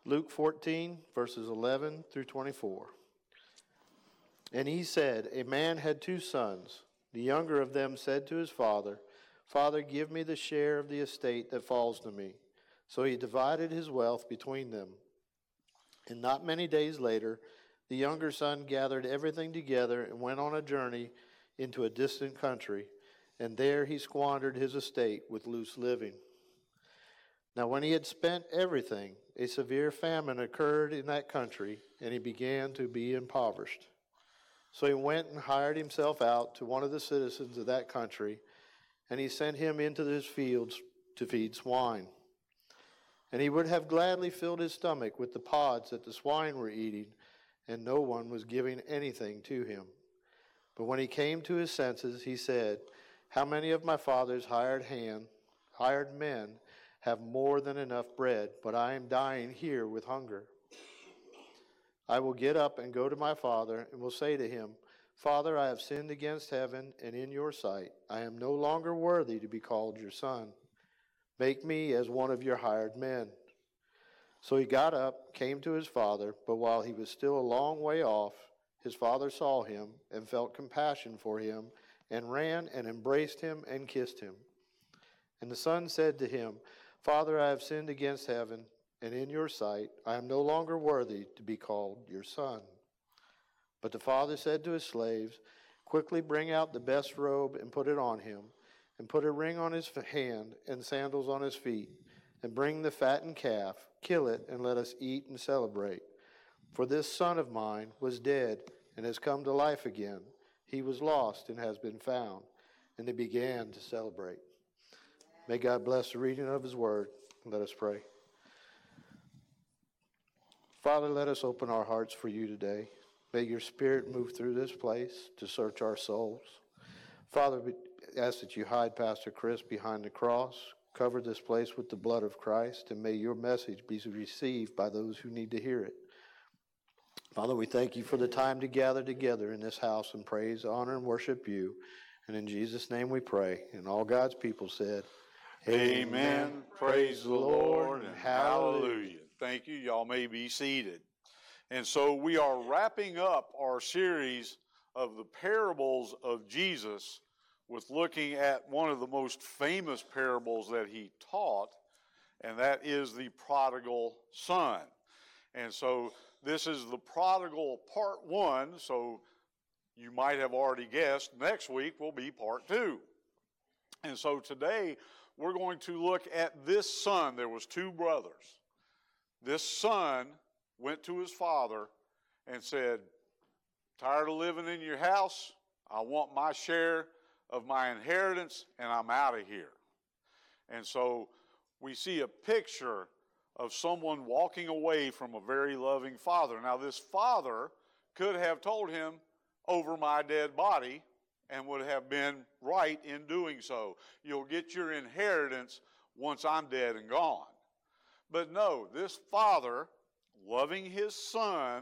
Luke 14, verses 11 through 24. And he said, a man had 2 sons. The younger of them said to his father, Father, give me the share of the estate that falls to me. So he divided his wealth between them. And not many days later, the younger son gathered everything together and went on a journey into a distant country, and there he squandered his estate with loose living. Now when he had spent everything, a severe famine occurred in that country, and he began to be impoverished. So he went and hired himself out to one of the citizens of that country, and he sent him into his fields to feed swine. And he would have gladly filled his stomach with the pods that the swine were eating, and no one was giving anything to him. But when he came to his senses, he said, how many of my father's hired men have more than enough bread, but I am dying here with hunger? I will get up and go to my father, and will say to him, Father, I have sinned against heaven and in your sight. I am no longer worthy to be called your son. Make me as one of your hired men. So he got up, came to his father, but while he was still a long way off, his father saw him and felt compassion for him, and ran and embraced him and kissed him. And the son said to him, Father, I have sinned against heaven and in your sight. I am no longer worthy to be called your son. But the father said to his slaves, quickly bring out the best robe and put it on him, and put a ring on his hand and sandals on his feet, and bring the fattened calf, kill it, and let us eat and celebrate. For this son of mine was dead and has come to life again. He was lost and has been found. And they began to celebrate. May God bless the reading of his word. Let us pray. Father, let us open our hearts for you today. May your spirit move through this place to search our souls. Father, we ask that you hide Pastor Chris behind the cross, cover this place with the blood of Christ, and may your message be received by those who need to hear it. Father, we thank you for the time to gather together in this house and praise, honor, and worship you. And in Jesus' name we pray. And all God's people said, Amen. Praise the Lord and hallelujah. Thank you. Y'all may be seated. And so we are wrapping up our series of the parables of Jesus with looking at one of the most famous parables that he taught, and that is the prodigal son. And so this is the prodigal part 1, so you might have already guessed next week will be part 2. And so today we're going to look at this son. There was 2 brothers. This son went to his father and said, tired of living in your house, I want my share of my inheritance, and I'm out of here. And so we see a picture of someone walking away from a very loving father. Now this father could have told him, over my dead body, and would have been right in doing so. You'll get your inheritance once I'm dead and gone. But no, this father, loving his son,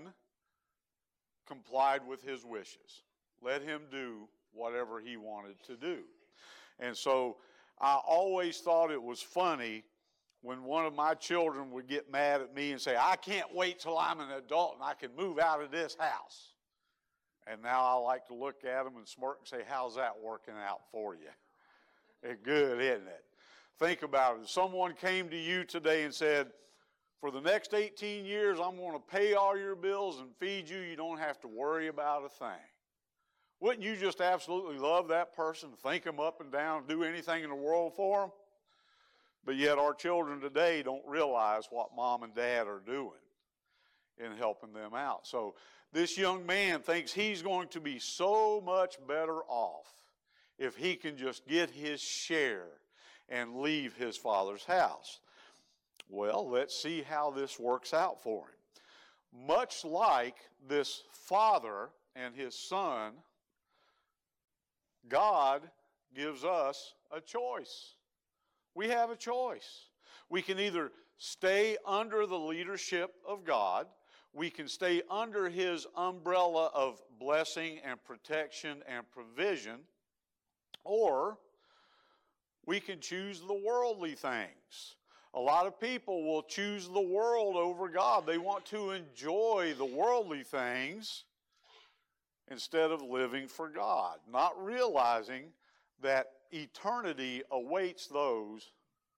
complied with his wishes. Let him do whatever he wanted to do. And so I always thought it was funny when one of my children would get mad at me and say, I can't wait till I'm an adult and I can move out of this house. And now I like to look at them and smirk and say, how's that working out for you? It's good, isn't it? Think about it. If someone came to you today and said, for the next 18 years, I'm going to pay all your bills and feed you. You don't have to worry about a thing. Wouldn't you just absolutely love that person, think them up and down, do anything in the world for them? But yet our children today don't realize what mom and dad are doing in helping them out. So this young man thinks he's going to be so much better off if he can just get his share and leave his father's house. Well, let's see how this works out for him. Much like this father and his son, God gives us a choice. We have a choice. We can either stay under the leadership of God, we can stay under his umbrella of blessing and protection and provision, or we can choose the worldly things A lot of people will choose the world over God. They want to enjoy the worldly things instead of living for God, not realizing that eternity awaits those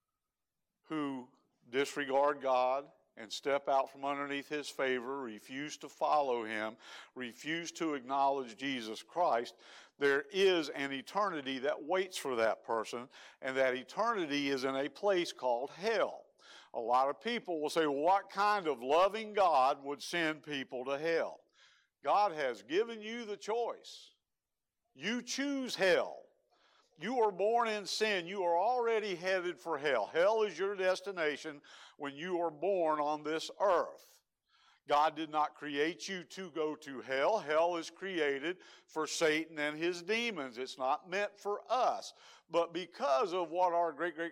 who disregard God and step out from underneath His favor, refuse to follow Him, refuse to acknowledge Jesus Christ. There is an eternity that waits for that person, and that eternity is in a place called hell. A lot of people will say, well, what kind of loving God would send people to hell? God has given you the choice. You choose hell. You are born in sin. You are already headed for hell. Hell is your destination when you are born on this earth. God did not create you to go to hell. Hell is created for Satan and his demons. It's not meant for us. But because of what our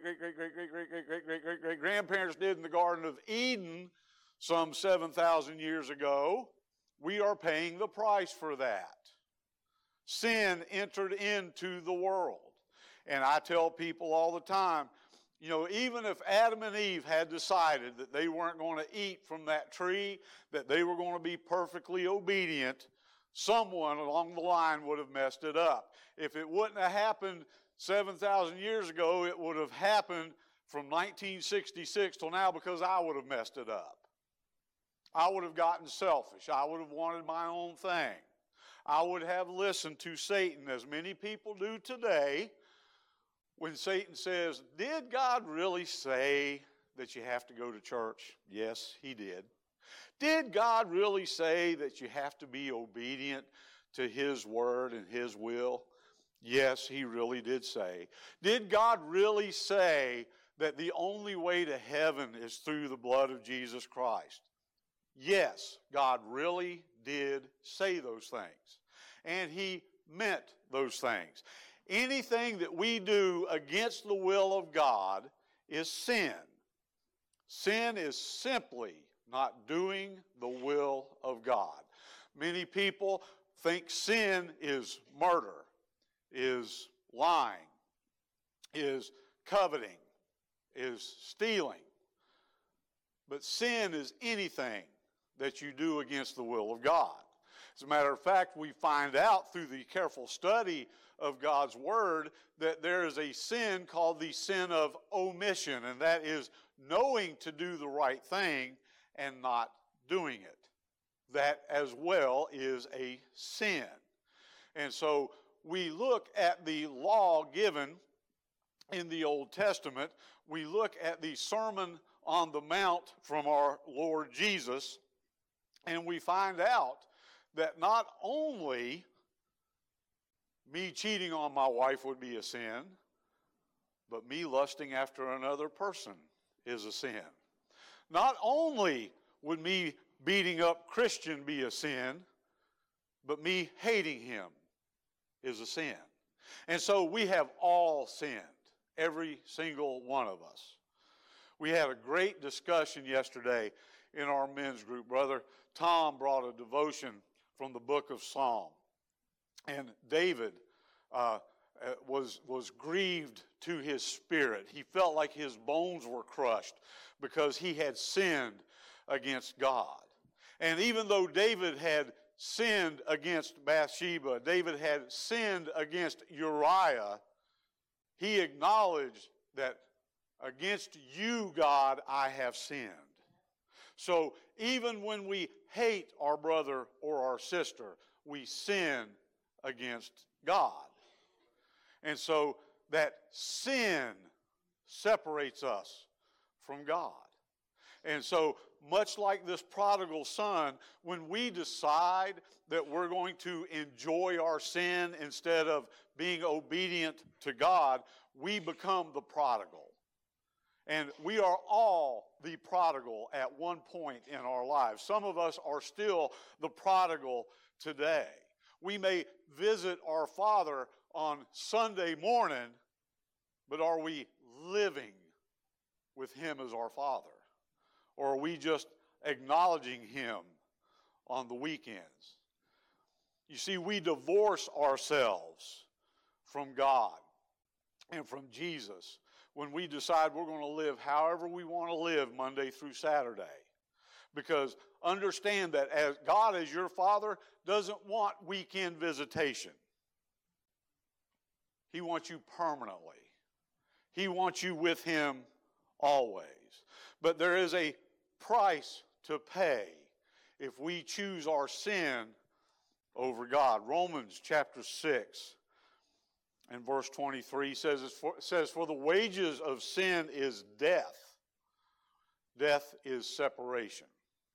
great-great-great-great-great-great-great-great-great-great-grandparents did in the Garden of Eden some 7,000 years ago, we are paying the price for that. Sin entered into the world. And I tell people all the time, you know, even if Adam and Eve had decided that they weren't going to eat from that tree, that they were going to be perfectly obedient, someone along the line would have messed it up. If it wouldn't have happened 7,000 years ago, it would have happened from 1966 till now because I would have messed it up. I would have gotten selfish. I would have wanted my own thing. I would have listened to Satan, as many people do today, when Satan says, did God really say that you have to go to church? Yes, He did. Did God really say that you have to be obedient to His word and His will? Yes, He really did say. Did God really say that the only way to heaven is through the blood of Jesus Christ? Yes, God really did say those things. And He meant those things. Anything that we do against the will of God is sin. Sin is simply not doing the will of God. Many people think sin is murder, is lying, is coveting, is stealing. But sin is anything that you do against the will of God. As a matter of fact, we find out through the careful study of God's Word that there is a sin called the sin of omission, and that is knowing to do the right thing and not doing it. That as well is a sin. And so we look at the law given in the Old Testament. We look at the Sermon on the Mount from our Lord Jesus, and we find out that not only me cheating on my wife would be a sin, but me lusting after another person is a sin. Not only would me beating up Christian be a sin, but me hating him is a sin. And so we have all sinned, every single one of us. We had a great discussion yesterday in our men's group. Brother Tom brought a devotion from the book of Psalm. And David was grieved to his spirit. He felt like his bones were crushed because he had sinned against God. And even though David had sinned against Bathsheba, David had sinned against Uriah, he acknowledged that against you, God, I have sinned. So even when we hate our brother or our sister, we sin against God. And so that sin separates us from God. And so much like this prodigal son, when we decide that we're going to enjoy our sin instead of being obedient to God, we become the prodigal. And we are all the prodigal at one point in our lives. Some of us are still the prodigal today. We may visit our Father on Sunday morning, but are we living with Him as our Father? Or are we just acknowledging Him on the weekends? You see, we divorce ourselves from God and from Jesus when we decide we're going to live however we want to live Monday through Saturday. Because understand that as God, as your Father, doesn't want weekend visitation. He wants you permanently. He wants you with Him always. But there is a price to pay if we choose our sin over God. Romans chapter 6 and verse 23 says, for the wages of sin is death. Death is separation.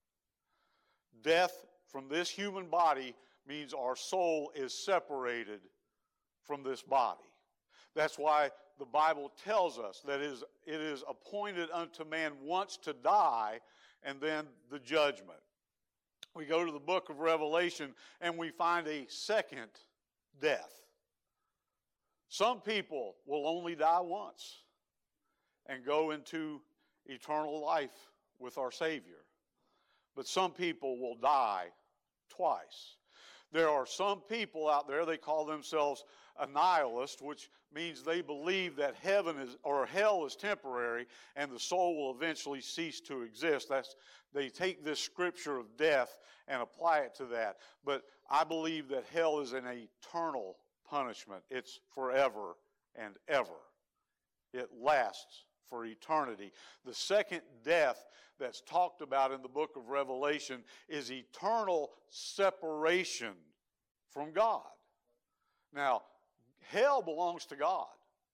Death from this human body means our soul is separated from this body. That's why the Bible tells us that it is appointed unto man once to die and then the judgment. We go to the book of Revelation and we find a second death. Some people will only die once and go into eternal life with our Savior. But some people will die twice. There are some people out there, they call themselves a nihilist, which means they believe that heaven is or hell is temporary and the soul will eventually cease to exist. They take this scripture of death and apply it to that. But I believe that hell is an eternal punishment. It's forever and ever. It lasts for eternity. The second death that's talked about in the book of Revelation is eternal separation from God. Now, hell belongs to God.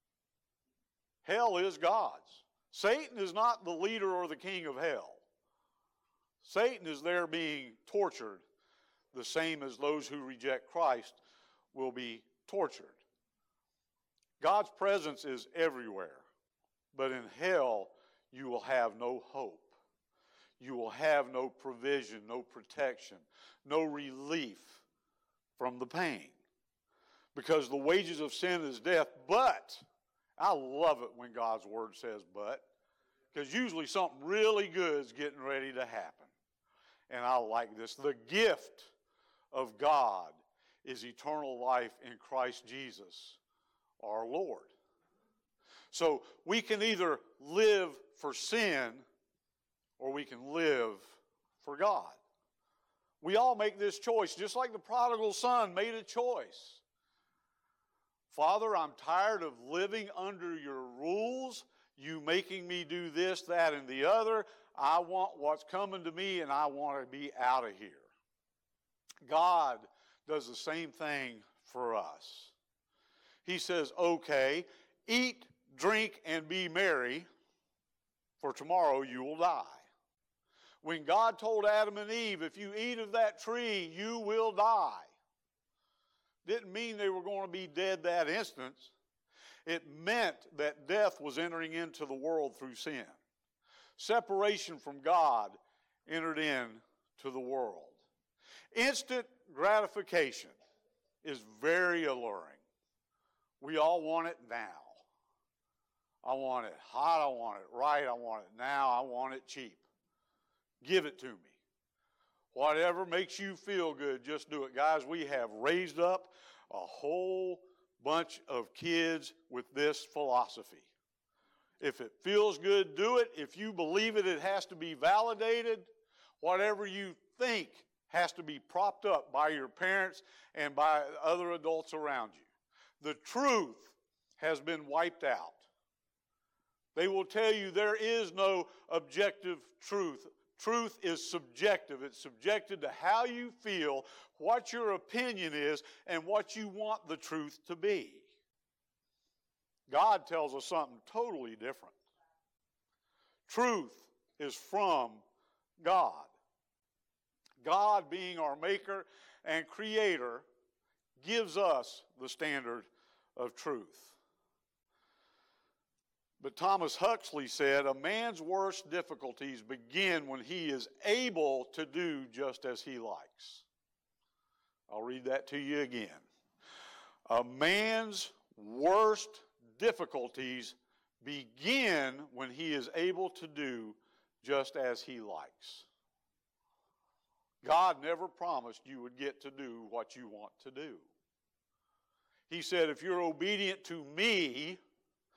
Hell is God's. Satan is not the leader or the king of hell. Satan is there being tortured, the same as those who reject Christ will be tortured. God's presence is everywhere, but in hell you will have no hope. You will have no provision, no protection, no relief from the pain. Because the wages of sin is death, but, I love it when God's word says but, because usually something really good is getting ready to happen. And I like this. The gift of God is eternal life in Christ Jesus, our Lord. So we can either live for sin or we can live for God. We all make this choice, just like the prodigal son made a choice. Father, I'm tired of living under your rules, you making me do this, that, and the other. I want what's coming to me and I want to be out of here. God does the same thing for us. He says, okay, eat, drink, and be merry, for tomorrow you will die. When God told Adam and Eve, if you eat of that tree, you will die, didn't mean they were going to be dead that instant. It meant that death was entering into the world through sin. Separation from God entered into the world. Instant gratification is very alluring. We all want it now. I want it hot, I want it right, I want it now, I want it cheap. Give it to me. Whatever makes you feel good, just do it. Guys, we have raised up a whole bunch of kids with this philosophy. If it feels good, do it. If you believe it, it has to be validated. Whatever you think has to be propped up by your parents and by other adults around you. The truth has been wiped out. They will tell you there is no objective truth. Truth is subjective. It's subjected to how you feel, what your opinion is, and what you want the truth to be. God tells us something totally different. Truth is from God. God, being our maker and creator, gives us the standard of truth. But Thomas Huxley said, a man's worst difficulties begin when he is able to do just as he likes. I'll read that to you again. A man's worst difficulties begin when he is able to do just as he likes. God never promised you would get to do what you want to do. He said, if you're obedient to me,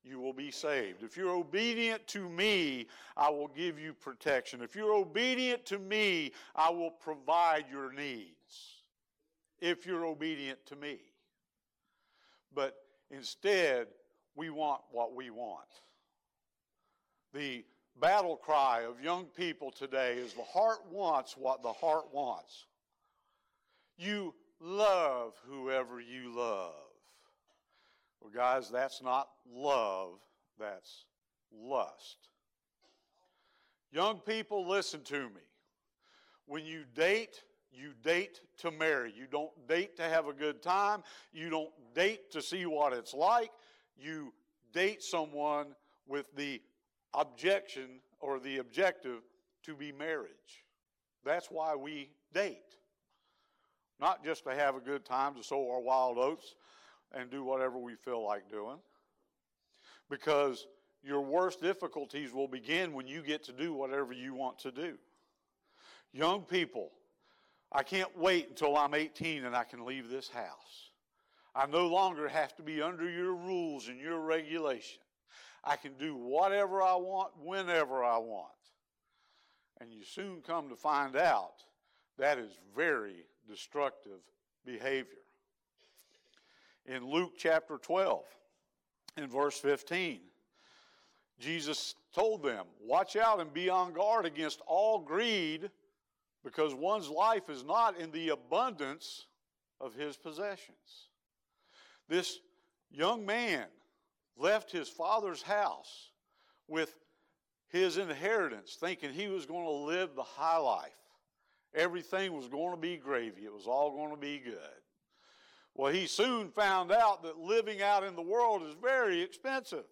you will be saved. If you're obedient to me, I will give you protection. If you're obedient to me, I will provide your needs. If you're obedient to me. But instead, we want what we want. The battle cry of young people today is the heart wants what the heart wants. You love whoever you love. Well, guys, that's not love, that's lust. Young people, listen to me. When you date to marry. You don't date to have a good time. You don't date to see what it's like. You date someone with the objection or the objective to be marriage. That's why we date. Not just to have a good time, to sow our wild oats and do whatever we feel like doing. Because your worst difficulties will begin when you get to do whatever you want to do. Young people, I can't wait until I'm 18 and I can leave this house. I no longer have to be under your rules and your regulation. I can do whatever I want, whenever I want. And you soon come to find out that is very destructive behavior. In Luke chapter 12, in verse 15, Jesus told them, watch out and be on guard against all greed, because one's life is not in the abundance of his possessions. This young man left his father's house with his inheritance, thinking he was going to live the high life. Everything was going to be gravy. It was all going to be good. Well, he soon found out that living out in the world is very expensive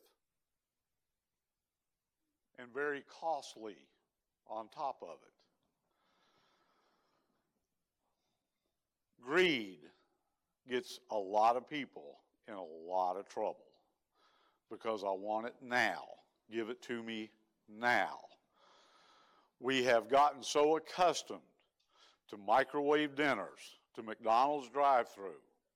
and very costly on top of it. Greed gets a lot of people in a lot of trouble because I want it now. Give it to me now. We have gotten so accustomed to microwave dinners, to McDonald's drive-thru,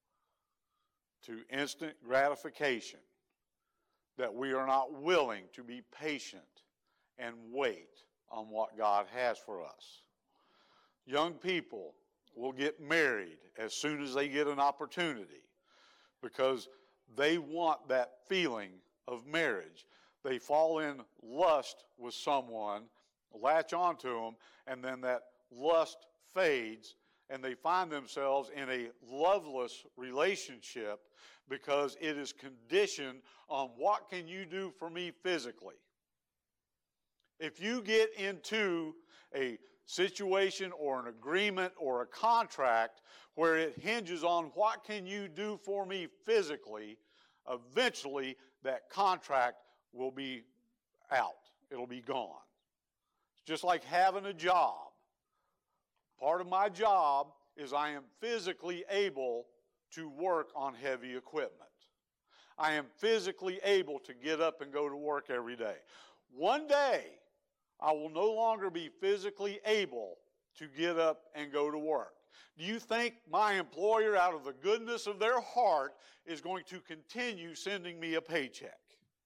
to instant gratification, that we are not willing to be patient and wait on what God has for us. Young people will get married as soon as they get an opportunity because they want that feeling of marriage. They fall in lust with someone, latch onto them, and then that lust fades, and they find themselves in a loveless relationship because it is conditioned on what can you do for me physically. If you get into a situation or an agreement or a contract where it hinges on what can you do for me physically, eventually that contract will be out. It'll be gone. It's just like having a job. Part of my job is I am physically able to work on heavy equipment. I am physically able to get up and go to work every day. One day, I will no longer be physically able to get up and go to work. Do you think my employer, out of the goodness of their heart, is going to continue sending me a paycheck?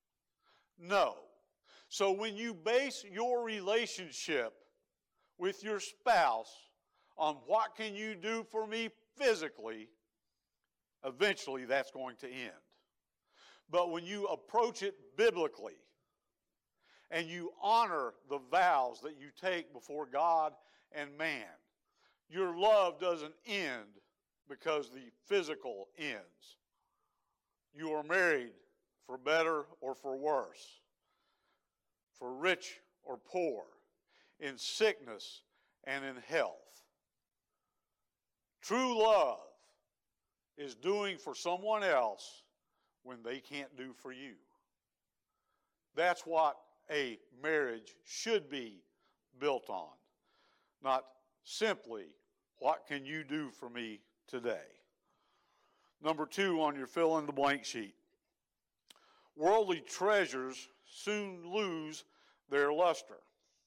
No. So when you base your relationship with your spouse on what can you do for me physically, eventually that's going to end. But when you approach it biblically and you honor the vows that you take before God and man, your love doesn't end because the physical ends. You are married for better or for worse, for rich or poor, in sickness and in health. True love is doing for someone else when they can't do for you. That's what a marriage should be built on, not simply, what can you do for me today? Number 2 on your fill-in-the-blank sheet. Worldly treasures soon lose their luster.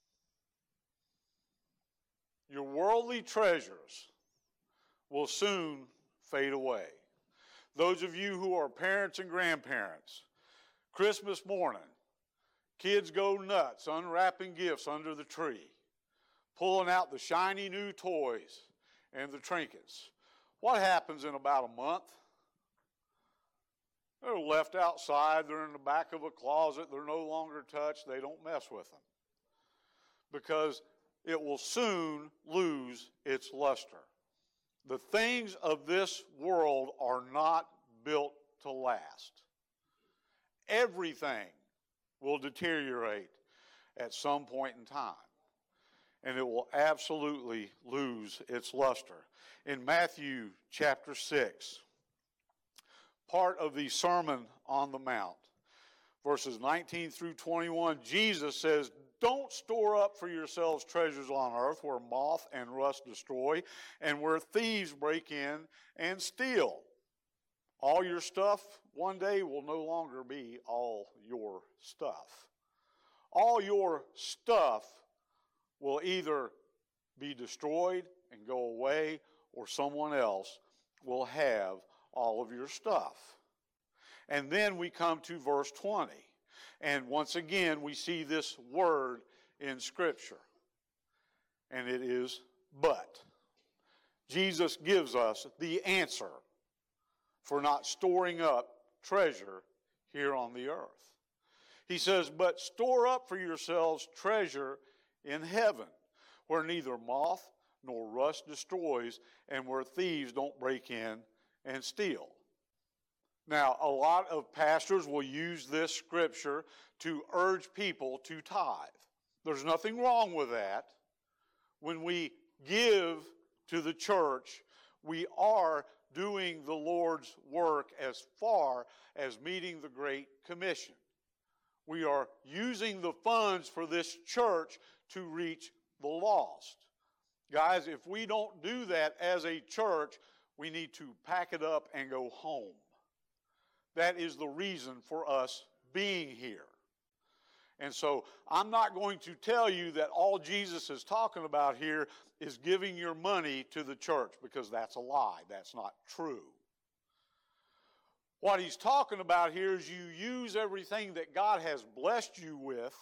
Your worldly treasures will soon fade away. Those of you who are parents and grandparents, Christmas morning, kids go nuts unwrapping gifts under the tree, pulling out the shiny new toys and the trinkets. What happens in about a month? They're left outside. They're in the back of a closet. They're no longer touched. They don't mess with them because it will soon lose its luster. The things of this world are not built to last. Everything will deteriorate at some point in time, and it will absolutely lose its luster. In Matthew chapter 6, part of the Sermon on the Mount, verses 19 through 21, Jesus says, "Don't store up for yourselves treasures on earth where moth and rust destroy and where thieves break in and steal. All your stuff one day will no longer be all your stuff." All your stuff will either be destroyed and go away, or someone else will have all of your stuff. And then we come to verse 20. And once again, we see this word in Scripture. And it is but. Jesus gives us the answer for not storing up treasure here on the earth. He says, "But store up for yourselves treasure in heaven, where neither moth nor rust destroys, and where thieves don't break in and steal." Now, a lot of pastors will use this scripture to urge people to tithe. There's nothing wrong with that. When we give to the church, we are doing the Lord's work as far as meeting the Great Commission. We are using the funds for this church to reach the lost. Guys, if we don't do that as a church, we need to pack it up and go home. That is the reason for us being here. And so I'm not going to tell you that all Jesus is talking about here is giving your money to the church, because that's a lie. That's not true. What he's talking about here is you use everything that God has blessed you with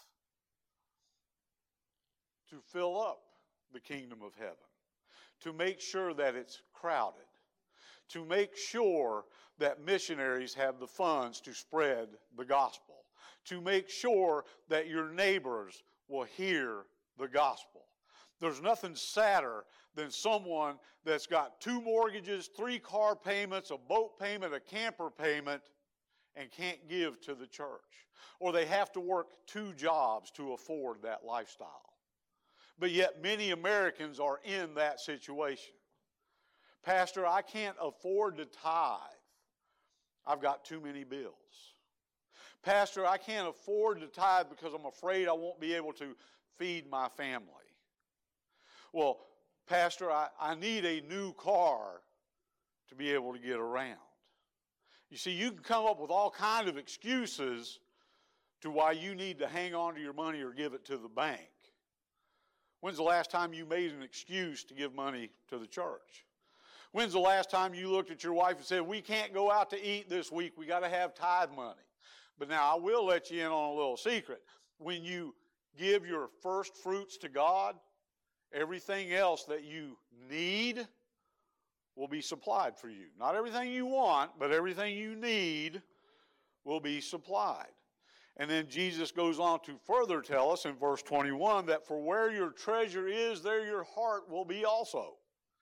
to fill up the kingdom of heaven, to make sure that it's crowded, to make sure that missionaries have the funds to spread the gospel, to make sure that your neighbors will hear the gospel. There's nothing sadder than someone that's got 2 mortgages, 3 car payments, a boat payment, a camper payment, and can't give to the church. Or they have to work 2 jobs to afford that lifestyle. But yet many Americans are in that situation. "Pastor, I can't afford to tithe. I've got too many bills." "Pastor, I can't afford to tithe because I'm afraid I won't be able to feed my family." "Well, Pastor, I need a new car to be able to get around." You see, you can come up with all kinds of excuses to why you need to hang on to your money or give it to the bank. When's the last time you made an excuse to give money to the church? When's the last time you looked at your wife and said, "We can't go out to eat this week, we got to have tithe money"? But now I will let you in on a little secret. When you give your first fruits to God, everything else that you need will be supplied for you. Not everything you want, but everything you need will be supplied. And then Jesus goes on to further tell us in verse 21 that for where your treasure is, there your heart will be also.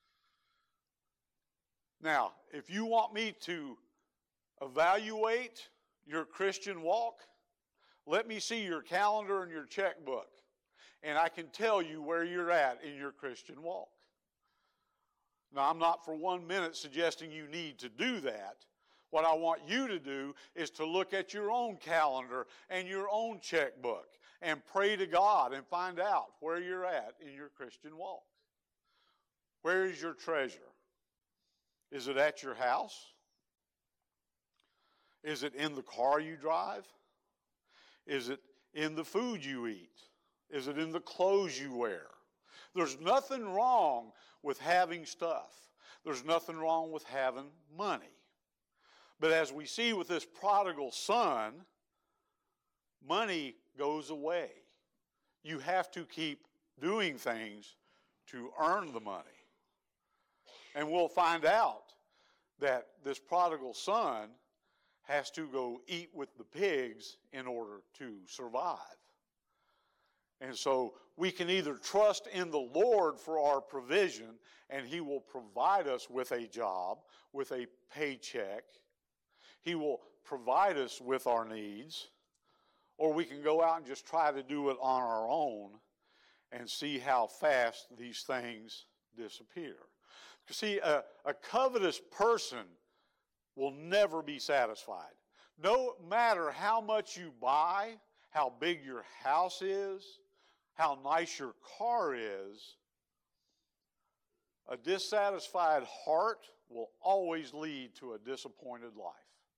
Now, if you want me to evaluate your Christian walk, let me see your calendar and your checkbook, and I can tell you where you're at in your Christian walk. Now, I'm not for 1 minute suggesting you need to do that. What I want you to do is to look at your own calendar and your own checkbook and pray to God and find out where you're at in your Christian walk. Where is your treasure? Is it at your house? Is it in the car you drive? Is it in the food you eat? Is it in the clothes you wear? There's nothing wrong with having stuff. There's nothing wrong with having money. But as we see with this prodigal son, money goes away. You have to keep doing things to earn the money. And we'll find out that this prodigal son has to go eat with the pigs in order to survive. And so we can either trust in the Lord for our provision, and He will provide us with a job, with a paycheck. He will provide us with our needs. Or we can go out and just try to do it on our own and see how fast these things disappear. You see, a covetous person will never be satisfied. No matter how much you buy, how big your house is, how nice your car is, a dissatisfied heart will always lead to a disappointed life.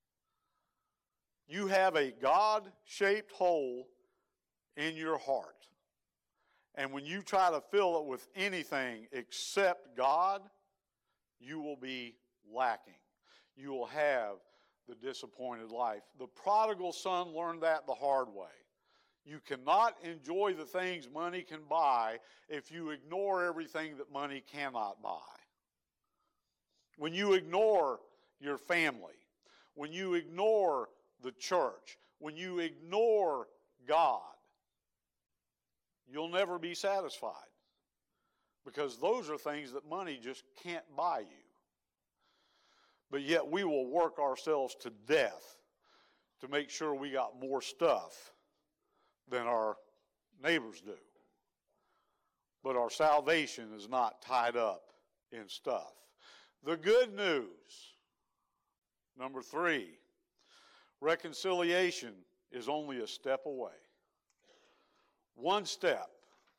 You have a God-shaped hole in your heart. And when you try to fill it with anything except God, you will be lacking. You will have the disappointed life. The prodigal son learned that the hard way. You cannot enjoy the things money can buy if you ignore everything that money cannot buy. When you ignore your family, when you ignore the church, when you ignore God, you'll never be satisfied, because those are things that money just can't buy you. But yet we will work ourselves to death to make sure we got more stuff than our neighbors do. But our salvation is not tied up in stuff. The good news, number 3, reconciliation is only a step away. One step.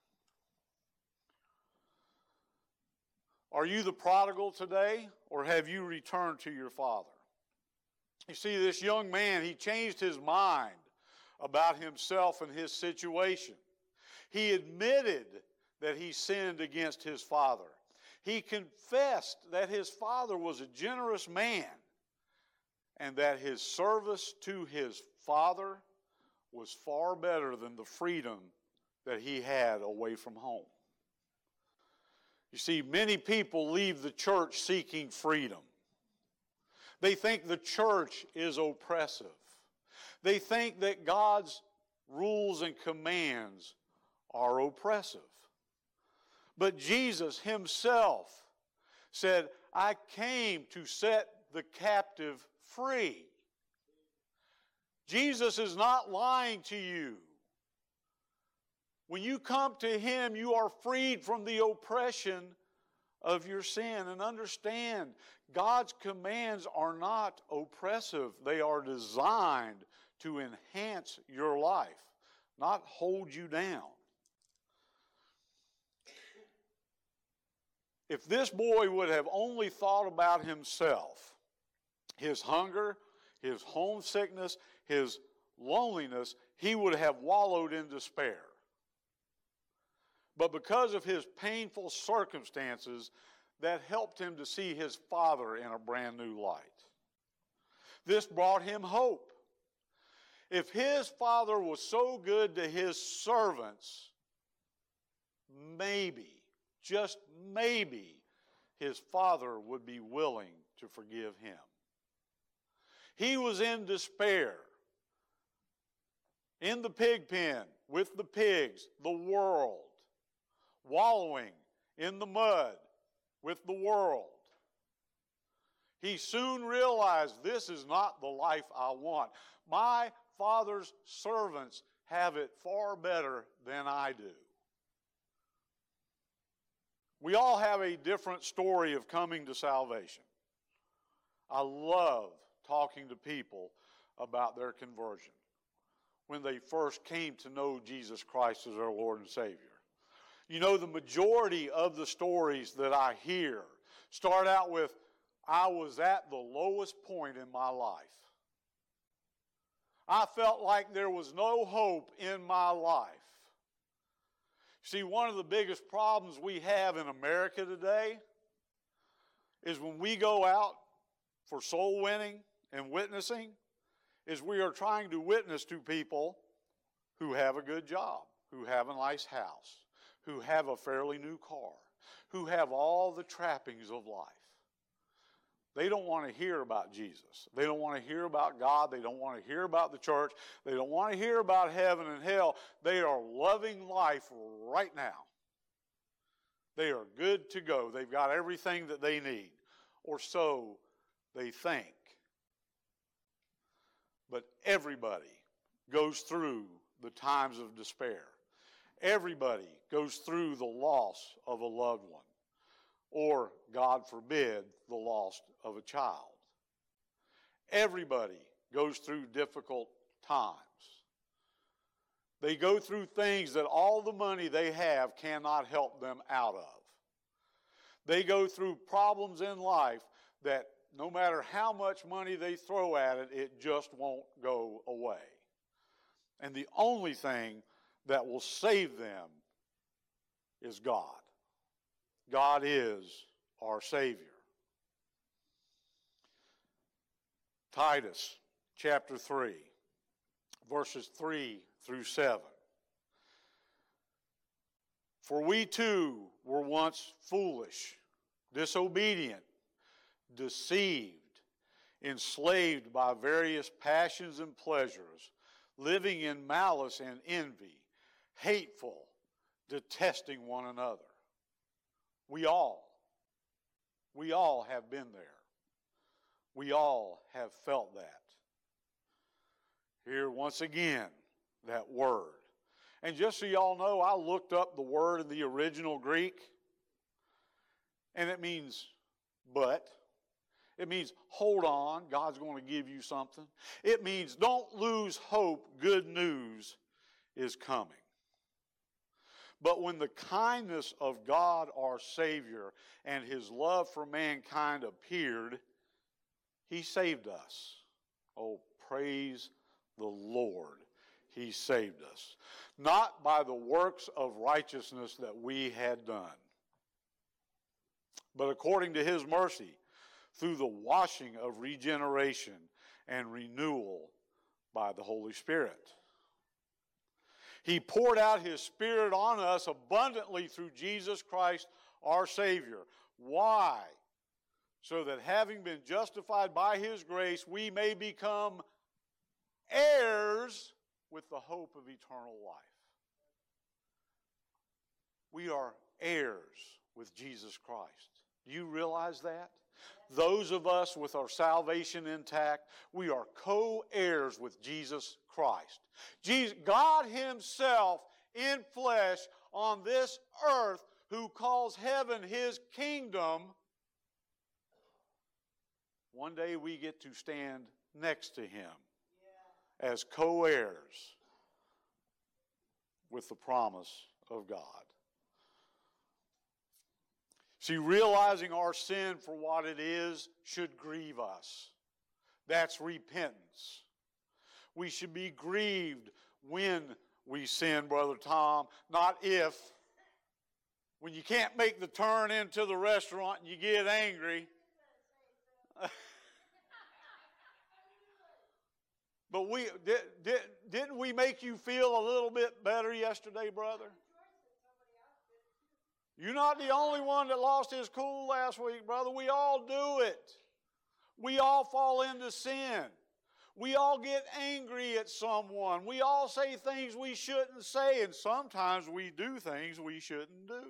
Are you the prodigal today, or have you returned to your father? You see, this young man, he changed his mind about himself and his situation. He admitted that he sinned against his father. He confessed that his father was a generous man and that his service to his father was far better than the freedom that he had away from home. You see, many people leave the church seeking freedom. They think the church is oppressive. They think that God's rules and commands are oppressive. But Jesus himself said, I came to set the captive free. Jesus is not lying to you. When you come to him, you are freed from the oppression of your sin. And understand, God's commands are not oppressive. They are designed to enhance your life, not hold you down. If this boy would have only thought about himself, his hunger, his homesickness, his loneliness, he would have wallowed in despair. But because of his painful circumstances, that helped him to see his father in a brand new light. This brought him hope. If his father was so good to his servants, maybe, just maybe, his father would be willing to forgive him. He was in despair, in the pig pen, with the pigs, the world, wallowing in the mud with the world. He soon realized, this is not the life I want. My Father's servants have it far better than I do. We all have a different story of coming to salvation. I love talking to people about their conversion when they first came to know Jesus Christ as their Lord and Savior. You know, the majority of the stories that I hear start out with, I was at the lowest point in my life. I felt like there was no hope in my life. See, one of the biggest problems we have in America today is when we go out for soul winning and witnessing, is we are trying to witness to people who have a good job, who have a nice house, who have a fairly new car, who have all the trappings of life. They don't want to hear about Jesus. They don't want to hear about God. They don't want to hear about the church. They don't want to hear about heaven and hell. They are loving life right now. They are good to go. They've got everything that they need, or so they think. But everybody goes through the times of despair. Everybody goes through the loss of a loved one, or, God forbid, the loss of a child. Everybody goes through difficult times. They go through things that all the money they have cannot help them out of. They go through problems in life that no matter how much money they throw at it, it just won't go away. And the only thing that will save them is God. God is our Savior. Titus chapter 3, verses 3 through 7. For we too were once foolish, disobedient, deceived, enslaved by various passions and pleasures, living in malice and envy, hateful, detesting one another. We all have been there. We all have felt that. Here once again, that word. And just so y'all know, I looked up the word in the original Greek, and it means but. It means hold on, God's going to give you something. It means don't lose hope, good news is coming. But when the kindness of God our Savior and His love for mankind appeared, He saved us. Oh, praise the Lord. He saved us. Not by the works of righteousness that we had done, but according to His mercy, through the washing of regeneration and renewal by the Holy Spirit. He poured out His Spirit on us abundantly through Jesus Christ our Savior. Why? So that having been justified by His grace, we may become heirs with the hope of eternal life. We are heirs with Jesus Christ. Do you realize that? Those of us with our salvation intact, we are co-heirs with Jesus Christ. God Himself in flesh on this earth, who calls heaven His kingdom, one day we get to stand next to Him as co-heirs with the promise of God. See, realizing our sin for what it is should grieve us. That's repentance. We should be grieved when we sin, Brother Tom, not if. When you can't make the turn into the restaurant and you get angry. But didn't we make you feel a little bit better yesterday, brother? You're not the only one that lost his cool last week, brother. We all do it. We all fall into sin. We all get angry at someone. We all say things we shouldn't say, and sometimes we do things we shouldn't do.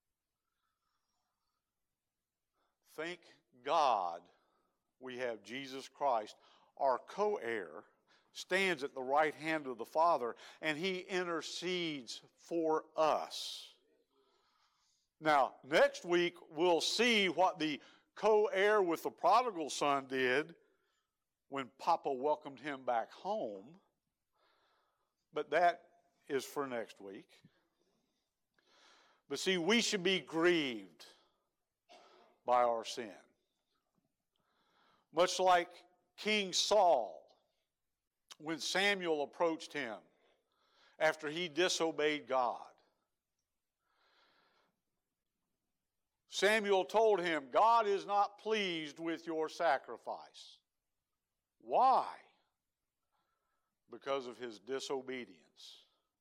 Thank God we have Jesus Christ, our co-heir, stands at the right hand of the Father, and He intercedes for us. Now, next week, we'll see what the co-heir with the prodigal son did when Papa welcomed him back home. But that is for next week. But see, we should be grieved by our sin. Much like King Saul, when Samuel approached him after he disobeyed God. Samuel told him, God is not pleased with your sacrifice. Why? Because of his disobedience.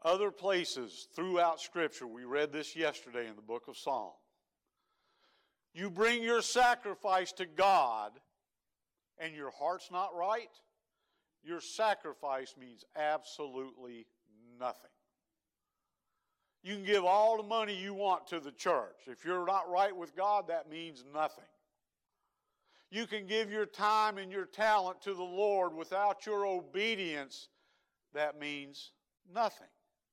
Other places throughout Scripture, we read this yesterday in the book of Psalms. You bring your sacrifice to God and your heart's not right, your sacrifice means absolutely nothing. You can give all the money you want to the church. If you're not right with God, that means nothing. You can give your time and your talent to the Lord without your obedience. That means nothing.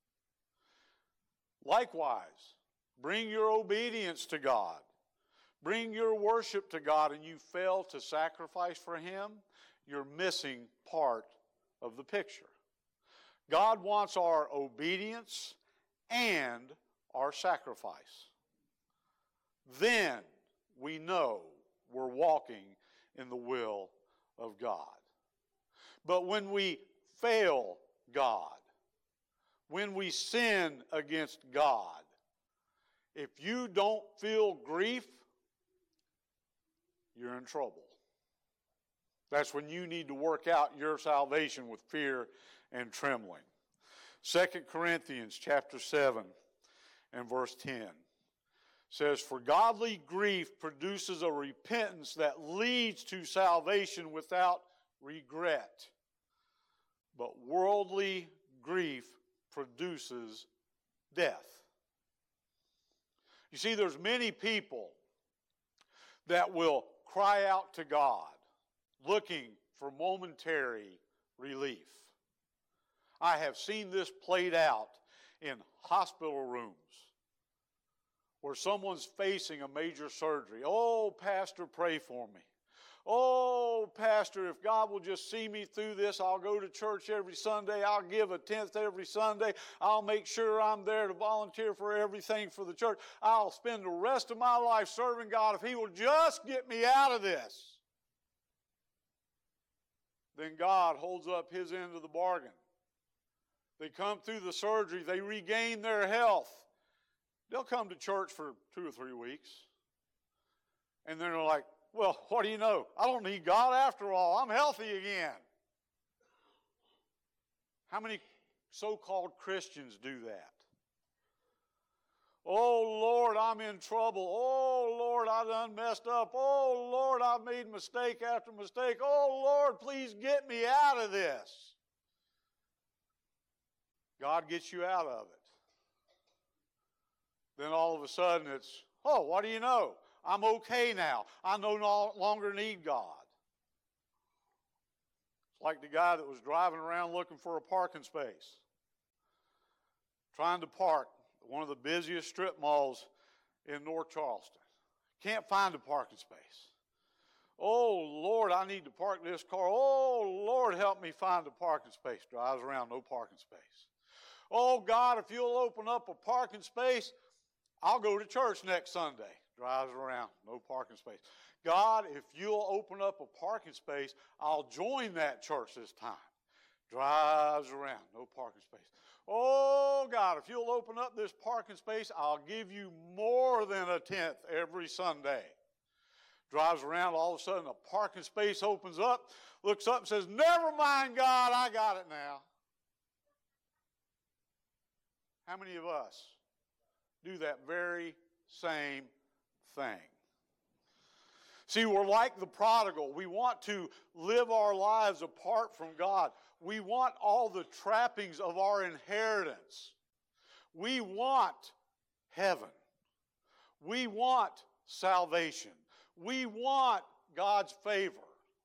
Likewise, bring your obedience to God. Bring your worship to God and you fail to sacrifice for Him, you're missing part of the picture. God wants our obedience and our sacrifice. Then we know we're walking in the will of God. But when we fail God, when we sin against God, if you don't feel grief, you're in trouble. That's when you need to work out your salvation with fear and trembling. 2 Corinthians chapter 7 and verse 10 says, "For godly grief produces a repentance that leads to salvation without regret. But worldly grief produces death." You see, there's many people that will cry out to God looking for momentary relief. I have seen this played out in hospital rooms where someone's facing a major surgery. "Oh, Pastor, pray for me. Oh, Pastor, if God will just see me through this, I'll go to church every Sunday. I'll give a tenth every Sunday. I'll make sure I'm there to volunteer for everything for the church. I'll spend the rest of my life serving God if He will just get me out of this." Then God holds up His end of the bargain. They come through the surgery. They regain their health. They'll come to church for 2 or 3 weeks. And then they're like, "Well, what do you know? I don't need God after all. I'm healthy again." How many so-called Christians do that? "Oh, Lord, I'm in trouble. Oh, Lord, I done messed up. Oh, Lord, I've made mistake after mistake. Oh, Lord, please get me out of this." God gets you out of it. Then all of a sudden it's, "Oh, what do you know? I'm okay now. I no longer need God." It's like the guy that was driving around looking for a parking space. Trying to park at one of the busiest strip malls in North Charleston. Can't find a parking space. "Oh, Lord, I need to park this car. Oh, Lord, help me find a parking space." Drives around, no parking space. "Oh, God, if you'll open up a parking space, I'll go to church next Sunday." Drives around, no parking space. "God, if you'll open up a parking space, I'll join that church this time." Drives around, no parking space. "Oh, God, if you'll open up this parking space, I'll give you more than a tenth every Sunday." Drives around, all of a sudden a parking space opens up, looks up and says, "Never mind, God, I got it now." How many of us do that very same thing? See, we're like the prodigal. We want to live our lives apart from God. We want all the trappings of our inheritance. We want heaven. We want salvation. We want God's favor.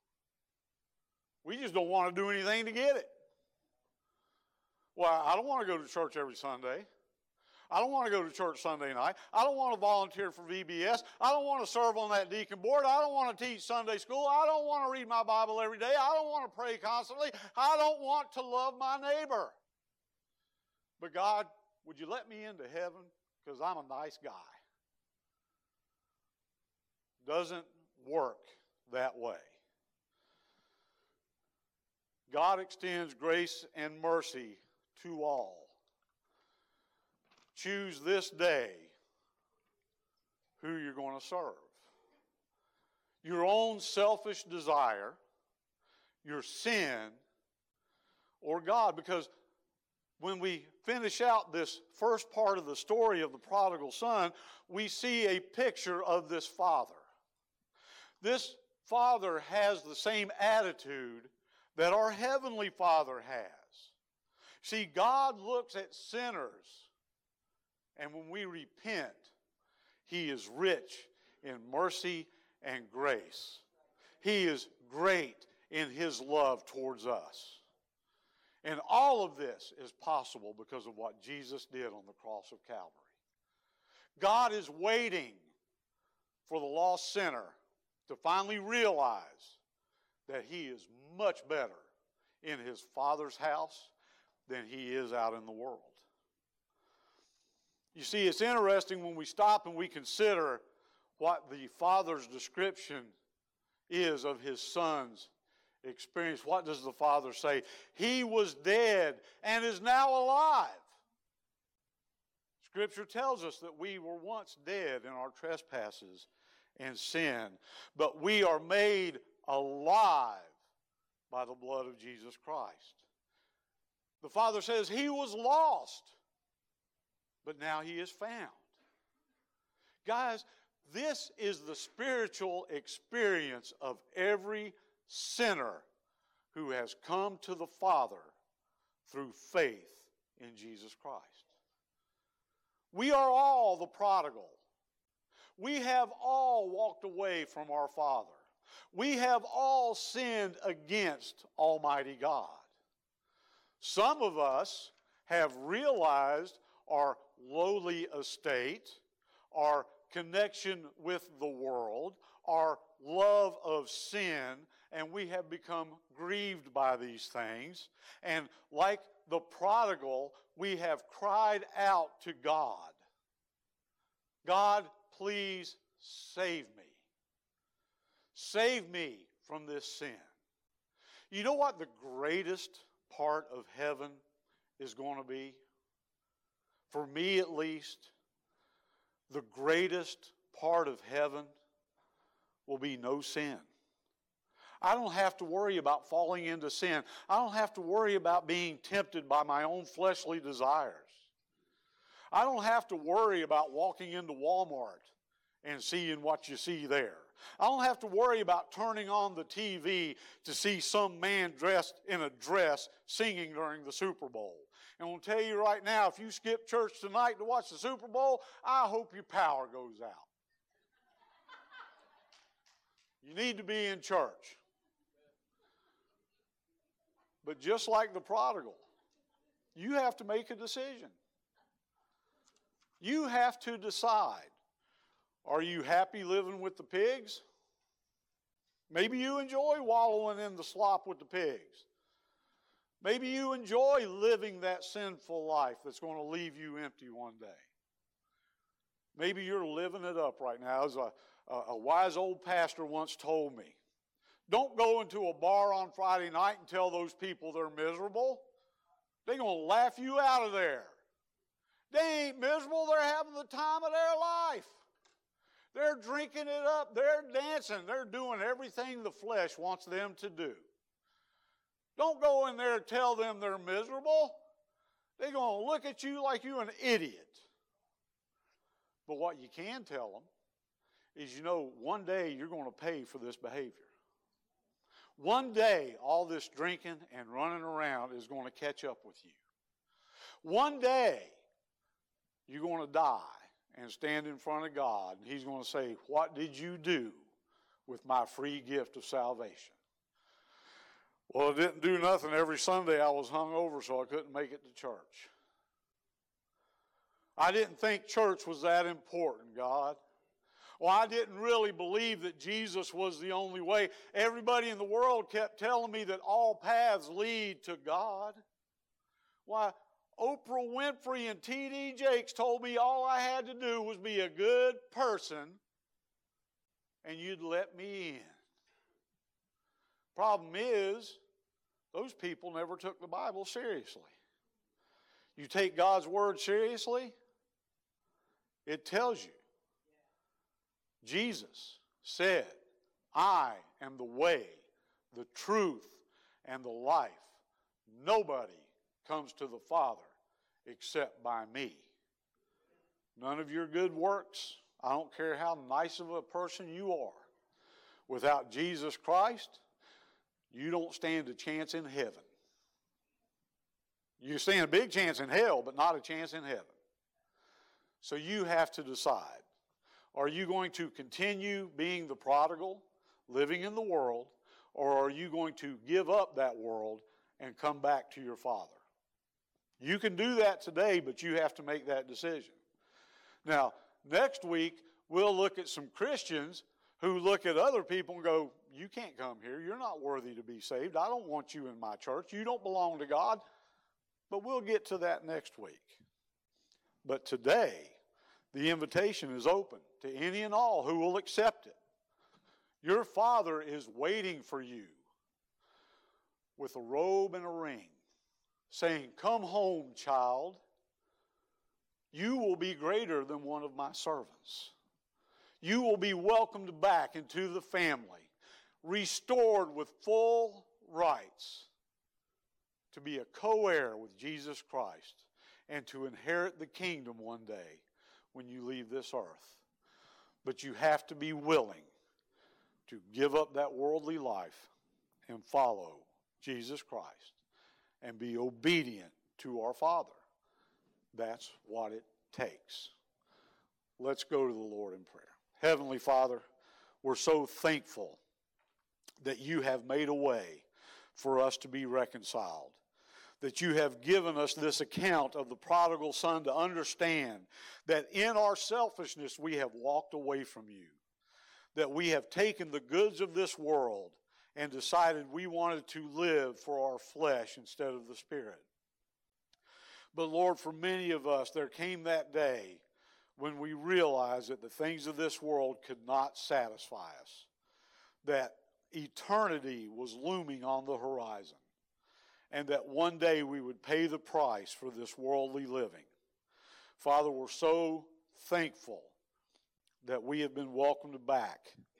We just don't want to do anything to get it. Well, I don't want to go to church every Sunday. I don't want to go to church Sunday night. I don't want to volunteer for VBS. I don't want to serve on that deacon board. I don't want to teach Sunday school. I don't want to read my Bible every day. I don't want to pray constantly. I don't want to love my neighbor. But God, would you let me into heaven? Because I'm a nice guy. Doesn't work that way. God extends grace and mercy to all. Choose this day who you're going to serve. Your own selfish desire, your sin, or God. Because when we finish out this first part of the story of the prodigal son, we see a picture of this father. This father has the same attitude that our heavenly Father has. See, God looks at sinners, and when we repent, He is rich in mercy and grace. He is great in His love towards us. And all of this is possible because of what Jesus did on the cross of Calvary. God is waiting for the lost sinner to finally realize that he is much better in his Father's house than he is out in the world. You see, it's interesting when we stop and we consider what the Father's description is of his Son's experience. What does the Father say? He was dead and is now alive. Scripture tells us that we were once dead in our trespasses and sin, but we are made alive by the blood of Jesus Christ. The Father says he was lost, but now he is found. Guys, this is the spiritual experience of every sinner who has come to the Father through faith in Jesus Christ. We are all the prodigal. We have all walked away from our Father. We have all sinned against Almighty God. Some of us have realized our lowly estate, our connection with the world, our love of sin, and we have become grieved by these things. And like the prodigal, we have cried out to God, God, please save me. Save me from this sin. You know what the greatest part of heaven is going to be? For me at least, the greatest part of heaven will be no sin. I don't have to worry about falling into sin. I don't have to worry about being tempted by my own fleshly desires. I don't have to worry about walking into Walmart and seeing what you see there. I don't have to worry about turning on the TV to see some man dressed in a dress singing during the Super Bowl. And I'll tell you right now, if you skip church tonight to watch the Super Bowl, I hope your power goes out. You need to be in church. But just like the prodigal, you have to make a decision. You have to decide. Are you happy living with the pigs? Maybe you enjoy wallowing in the slop with the pigs. Maybe you enjoy living that sinful life that's going to leave you empty one day. Maybe you're living it up right now. As a wise old pastor once told me, don't go into a bar on Friday night and tell those people they're miserable. They're going to laugh you out of there. They ain't miserable. They're having the time of their life. They're drinking it up. They're dancing. They're doing everything the flesh wants them to do. Don't go in there and tell them they're miserable. They're going to look at you like you're an idiot. But what you can tell them is, one day you're going to pay for this behavior. One day, all this drinking and running around is going to catch up with you. One day, you're going to die and stand in front of God, and He's going to say, what did you do with my free gift of salvation? Well, I didn't do nothing. Every Sunday I was hungover, so I couldn't make it to church. I didn't think church was that important, God. Well, I didn't really believe that Jesus was the only way. Everybody in the world kept telling me that all paths lead to God. Why, Oprah Winfrey and T.D. Jakes told me all I had to do was be a good person and you'd let me in. Problem is, those people never took the Bible seriously. You take God's Word seriously, it tells you. Jesus said, I am the way, the truth, and the life. Nobody comes to the Father except by me. None of your good works, I don't care how nice of a person you are, without Jesus Christ, you don't stand a chance in heaven. You stand a big chance in hell, but not a chance in heaven. So you have to decide. Are you going to continue being the prodigal, living in the world, or are you going to give up that world and come back to your Father? You can do that today, but you have to make that decision. Now, next week, we'll look at some Christians who look at other people and go, you can't come here. You're not worthy to be saved. I don't want you in my church. You don't belong to God. But we'll get to that next week. But today, the invitation is open to any and all who will accept it. Your Father is waiting for you with a robe and a ring, saying, come home, child. You will be greater than one of my servants. You will be welcomed back into the family, restored with full rights to be a co-heir with Jesus Christ and to inherit the kingdom one day when you leave this earth. But you have to be willing to give up that worldly life and follow Jesus Christ and be obedient to our Father. That's what it takes. Let's go to the Lord in prayer. Heavenly Father, we're so thankful that you have made a way for us to be reconciled, that you have given us this account of the prodigal son to understand that in our selfishness we have walked away from you, that we have taken the goods of this world and decided we wanted to live for our flesh instead of the Spirit. But Lord, for many of us, there came that day when we realized that the things of this world could not satisfy us, that eternity was looming on the horizon, and that one day we would pay the price for this worldly living. Father, we're so thankful that we have been welcomed back,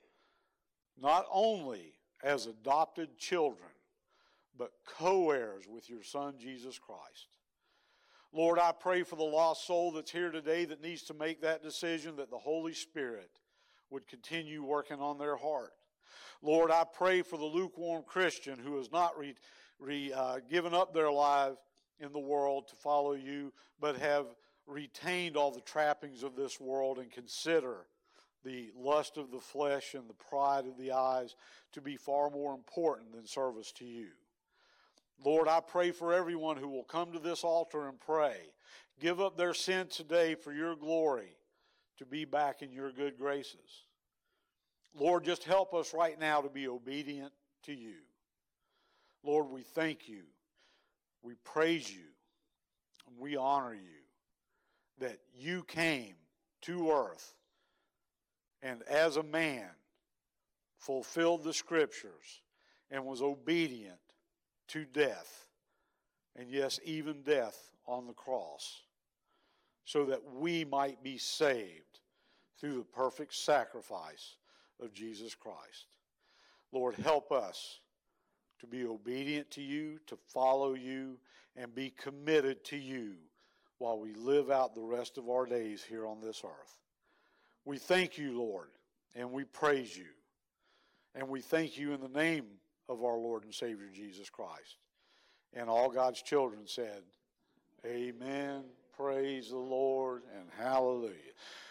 not only as adopted children, but co-heirs with your Son, Jesus Christ. Lord, I pray for the lost soul that's here today that needs to make that decision, that the Holy Spirit would continue working on their heart. Lord, I pray for the lukewarm Christian who has not given up their life in the world to follow you, but have retained all the trappings of this world and consider the lust of the flesh and the pride of the eyes to be far more important than service to you. Lord, I pray for everyone who will come to this altar and pray. Give up their sin today for your glory to be back in your good graces. Lord, just help us right now to be obedient to you. Lord, we thank you, we praise you, and we honor you that you came to earth and as a man fulfilled the Scriptures and was obedient to death, and yes, even death on the cross, so that we might be saved through the perfect sacrifice of Jesus Christ. Lord, help us to be obedient to you, to follow you, and be committed to you while we live out the rest of our days here on this earth. We thank you, Lord, and we praise you. And we thank you in the name of our Lord and Savior Jesus Christ. And all God's children said, amen, praise the Lord, and hallelujah.